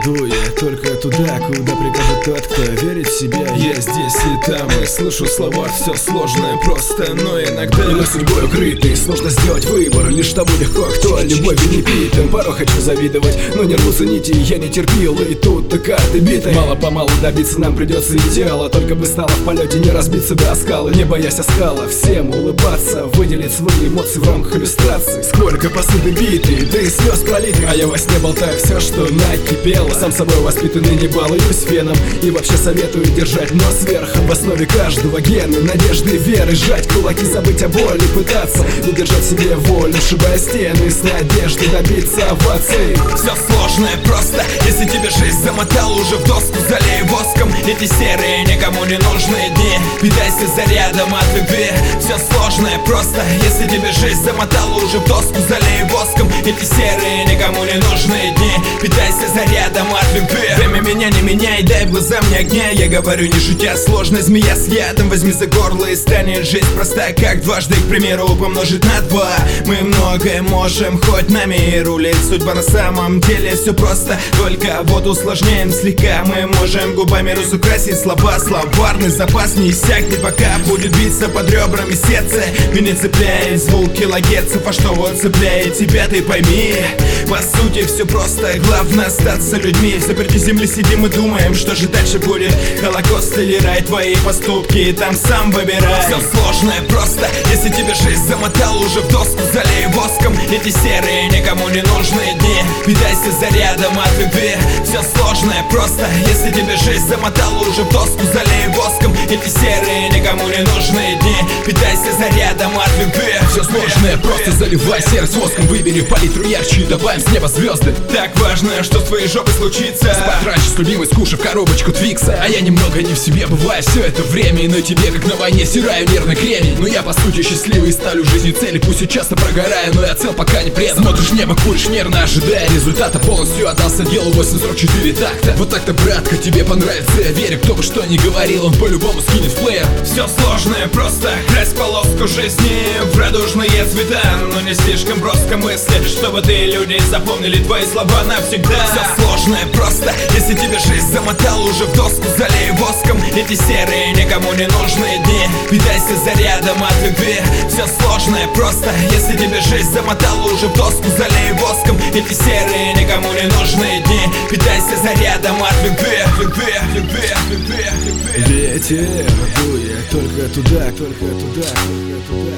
иду я только туда, куда прикажет тот, кто верит в себя. Я здесь и там, и слышу слова, все сложное просто, но иногда на судьбой укрытый, сложно сделать выбор. Лишь тому легко, кто любовью не питан. Порой хочу завидовать, но не рвутся нити, я не терпел, и тут-то карты биты. Мало-помалу добиться нам придется идеала, только бы стало в полете не разбиться до скалы. Не боясь оскала, всем улыбаться, выделить свои эмоции в рамках иллюстрации. Сколько посуды биты, да и слез пролитых, а я во сне болтаю все, что накипело. Сам собой воспитанный, не балуюсь феном, и вообще советую держать нос вверх. В основе каждого гена надежды и веры, сжать кулаки, забыть о боли, пытаться удержать себе волю, сшибая стены с надеждой добиться оваций. Все сложное просто, если тебе жизнь замотала уже в доску, залей воском эти серые никому не нужные дни. Питайся зарядом от любви. Все сложное просто, если тебе жизнь замотала уже в доску, залей воском эти серые никому не нужные дни. Питайся зарядом от любви. Время меня не меняй, дай в глаза мне огня. Я говорю не шутя, сложная змея с ядом. Возьми за горло и станет жизнь простая, как дважды, к примеру, помножить на 2. Мы многое можем, хоть нами и рулит судьба. На самом деле все просто, только вот усложняем слегка. Мы можем губами разукрасить слова, словарный запас не иссякнет, пока будет биться под ребрами сердце. Меня цепляет звук килогерцев, а что вот цепляет тебя, ты пойми. По сути все просто, главное остаться людьми. В заперти земли сидим и думаем, что же дальше будет. Холокост или рай, твои поступки, и там сам выбирай. Все сложное просто, если тебе жизнь замотала уже в доску, залей воском эти серые никому не нужные дни. Питайся зарядом от любви. Все сложное просто, если тебе жизнь замотала уже в доску, залей воском эти серые никому не нужные дни. Питайся зарядом от любви. Все сложное просто, заливай сердце воском, выбери палитру ярче и добавим с неба звезды. Так важно, что с твоей жопой случится. Спать раньше с любимой, скушав коробочку Твикса. А я немного не в себе, бываю все это время. И на тебе, как на войне, стираю нервный кремень. Но я по сути счастливый и ставлю в жизни цели. Пусть и часто прогораю, но я цел пока не предан. Смотришь в небо, куришь нервно, ожидая результата. Полностью отдался делу, 844 такта. Вот так-то, братка, тебе понравится, я верю. Кто бы что ни говорил, он по-любому скинет в плеер. Все сложное просто, крась полоску жизни в радужные цвета. Но не слишком броско мысли, чтобы ты люди запомнили твои слова навсегда. Все сложное просто, если тебе жизнь замотала уже в доску, залей воском эти серые никому не нужные дни. Питайся зарядом от любви. Все сложное просто, если тебе жизнь замотала уже в доску, залей воском эти серые никому не нужные дни. Питайся зарядом от любви. Любви, любви, любви, любви. Ветер дует только туда, только туда, только туда.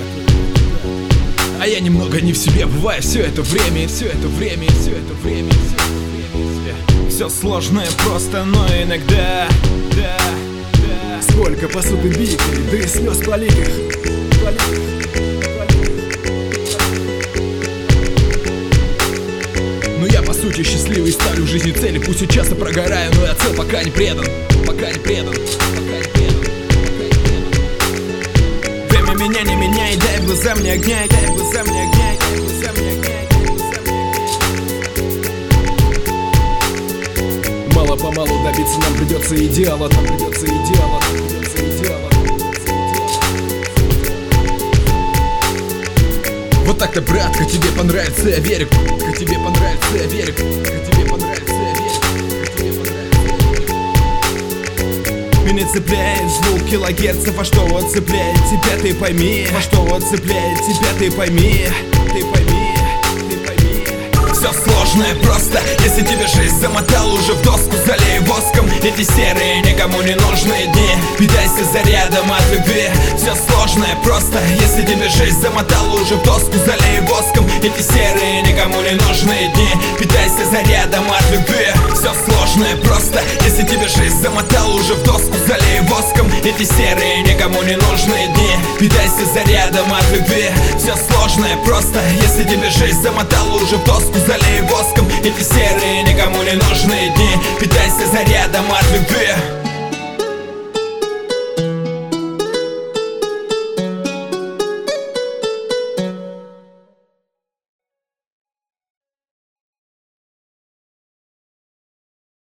А я немного не в себе, бываю все это время, и все это время, и все это время, и все это время. Все сложное просто, но иногда, да. Сколько посуды битой, да и слез пролитых. Но я по сути счастливый и ставлю в жизни цели. Пусть и часто прогораю, но я цел пока не предан. Пока не предан, пока не предан, пока не предан. Время меня не меняй, дай в глаза мне огня, дай в глаза мне огня, дай в глаза мне огня. Мало-помалу добиться нам придется идеала, нам придется идеала, нам придется идеала. Вот так-то, братка, тебе понравится, я верю. Как тебе понравится, я верю. Как тебе понравится, я верю. Как тебе понравится, я верю. Меня цепляет звук килогерцев, а что вот цепляет тебя, ты пойми. А что вот цепляет тебя, ты пойми. Ты пойми. Все сложное просто, если тебе жизнь замотала уже в доску, залей воском эти серые никому не нужные дни. Питайся зарядом от любви. Все сложное просто, если тебе жизнь замотала уже в доску, залей воском эти серые никому не нужные дни. Питайся зарядом от любви. Все сложное просто, если тебе жизнь замотала уже в доску, залей воском эти серые никому не нужные дни. Питайся зарядом от любви. Все сложное просто, если тебе жизнь замотала уже в доску, залей воском эти серые никому не нужные дни. Питайся зарядом от любви.